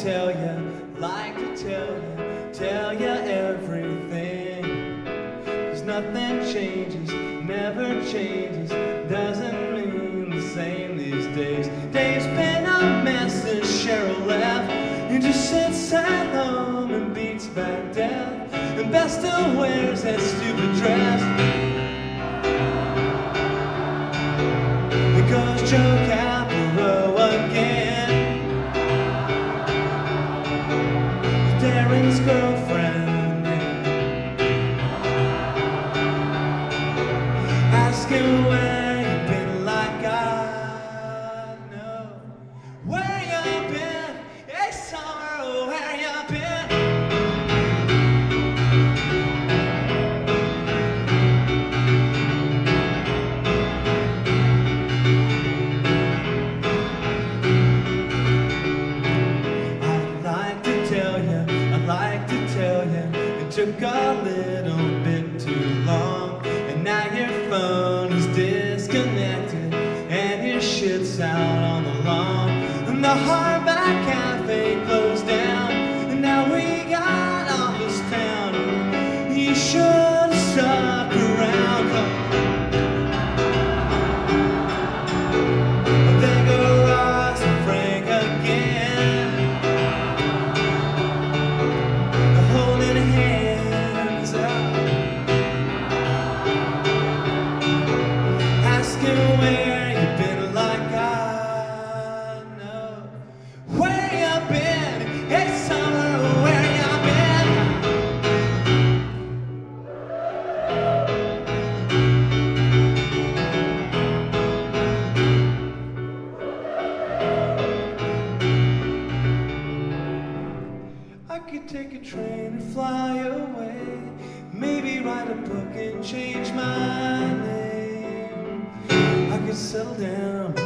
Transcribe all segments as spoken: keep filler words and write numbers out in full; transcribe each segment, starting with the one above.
tell you, like to tell you, tell you everything. Cause nothing changes, never changes, doesn't mean the same these days. Dave's been a mess since Cheryl left. He just sits at home and beats back death, and best of wears that stupid dress. Because Joe Caparo again, Darren's girlfriend, asking where you've been, like I know where you've been. Hey summer, where you been? Took a little bit too long, and now your phone is disconnected and your shit's out on the lawn, and the Hardback Cafe closed down, and now we got office town. You should have stuck around. There go Ross and Frank again, holding hands. Asking where you've been, like I know where you've been. Hey summer, where you been? I could take a train and fly away, maybe write a book and change my name. I could settle down.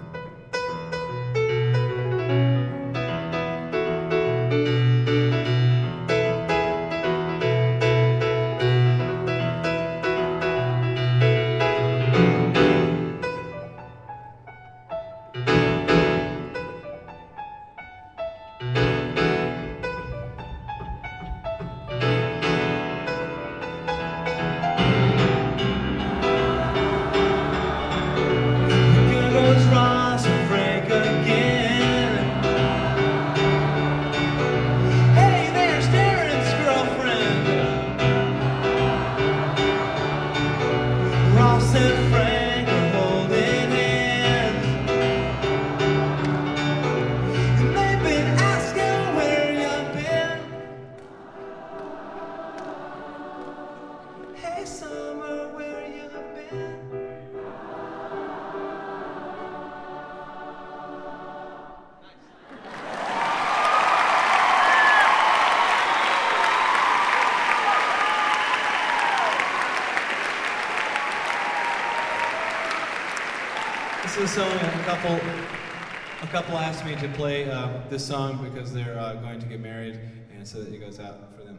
Ross and Frank again. Hey, there's Darren's girlfriend. Ross and Frank are holding hands, and they've been asking where you've been. Hey summer, where you been? This is a song a couple, a couple asked me to play uh, this song because they're uh, going to get married, and so that it goes out for them.